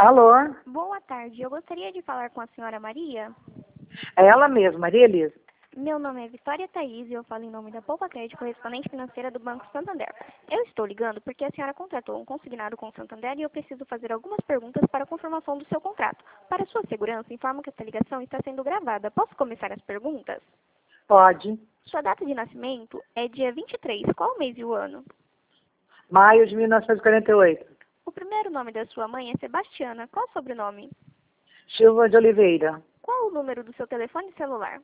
Alô? Boa tarde, eu gostaria de falar com a senhora Maria. É ela mesma, Maria Elisa. Meu nome é Vitória Thaís e eu falo em nome da Poupa Crédito, correspondente financeira do Banco Santander. Eu estou ligando porque a senhora contratou um consignado com o Santander e eu preciso fazer algumas perguntas para a confirmação do seu contrato. Para sua segurança, informo que essa ligação está sendo gravada. Posso começar as perguntas? Pode. Sua data de nascimento é dia 23. Qual o mês e o ano? Maio de 1948. O primeiro nome da sua mãe é Sebastiana. Qual o sobrenome? Silva de Oliveira. Qual o número do seu telefone celular?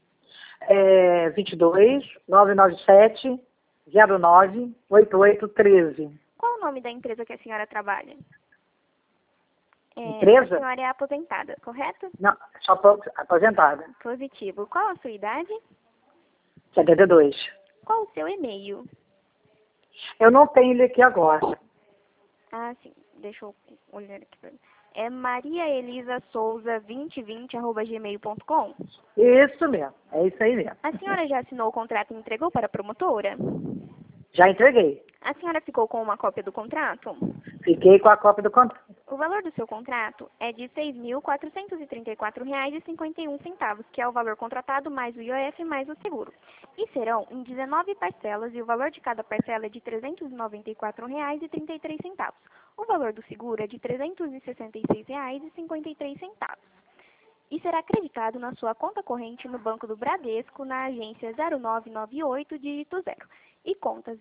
22 997 09 8813. Qual o nome da empresa que a senhora trabalha? A Empresa? senhora é aposentada, correto? Não, só aposentada. Positivo. Qual a sua idade? 72. Qual o seu e-mail? Eu não tenho ele aqui agora. Ah, sim. Deixa eu olhar aqui. É mariaelisasouza2020@gmail.com? Isso mesmo, é isso aí mesmo. A senhora já assinou o contrato e entregou para a promotora? Já entreguei. A senhora ficou com uma cópia do contrato? Fiquei com a cópia do contrato. O valor do seu contrato é de R$ 6.434,51, que é o valor contratado mais o IOF mais o seguro. E serão em 19 parcelas e o valor de cada parcela é de R$ 394,33. O valor do seguro é de R$ 366,53. E será acreditado na sua conta corrente no Banco do Bradesco, na agência 0998, dígito 0, e conta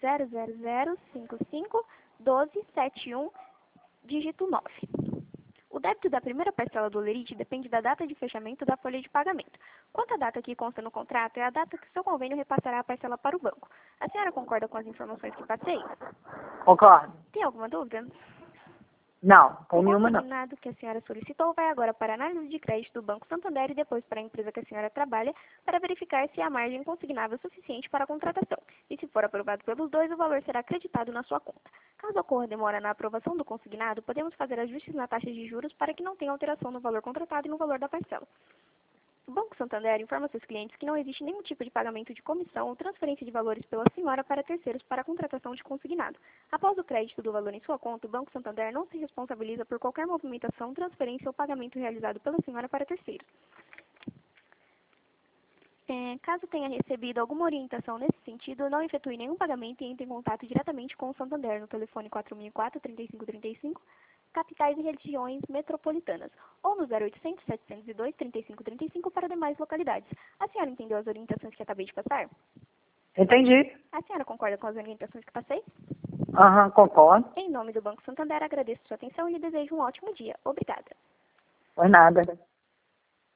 000551271, dígito 9. O débito da primeira parcela do Olerite depende da data de fechamento da folha de pagamento. Quanto à data que consta no contrato, é a data que seu convênio repassará a parcela para o banco. A senhora concorda com as informações que passei? Concordo? Tem alguma dúvida? Não, tem O nenhuma não. consignado que a senhora solicitou vai agora para a análise de crédito do Banco Santander e depois para a empresa que a senhora trabalha para verificar se há margem consignável suficiente para a contratação. E se for aprovado pelos dois, o valor será acreditado na sua conta. Caso ocorra demora na aprovação do consignado, podemos fazer ajustes na taxa de juros para que não tenha alteração no valor contratado e no valor da parcela. O Banco Santander informa seus clientes que não existe nenhum tipo de pagamento de comissão ou transferência de valores pela senhora para terceiros para a contratação de consignado. Após o crédito do valor em sua conta, o Banco Santander não se responsabiliza por qualquer movimentação, transferência ou pagamento realizado pela senhora para terceiros. Caso tenha recebido alguma orientação nesse sentido, não efetue nenhum pagamento e entre em contato diretamente com o Santander no telefone 4004-3535, capitais e regiões metropolitanas, ou no 0800 702 3535 para demais localidades. A senhora entendeu as orientações que acabei de passar? Entendi. A senhora concorda com as orientações que passei? Aham, concordo. Em nome do Banco Santander, agradeço sua atenção e lhe desejo um ótimo dia. Obrigada. Por nada.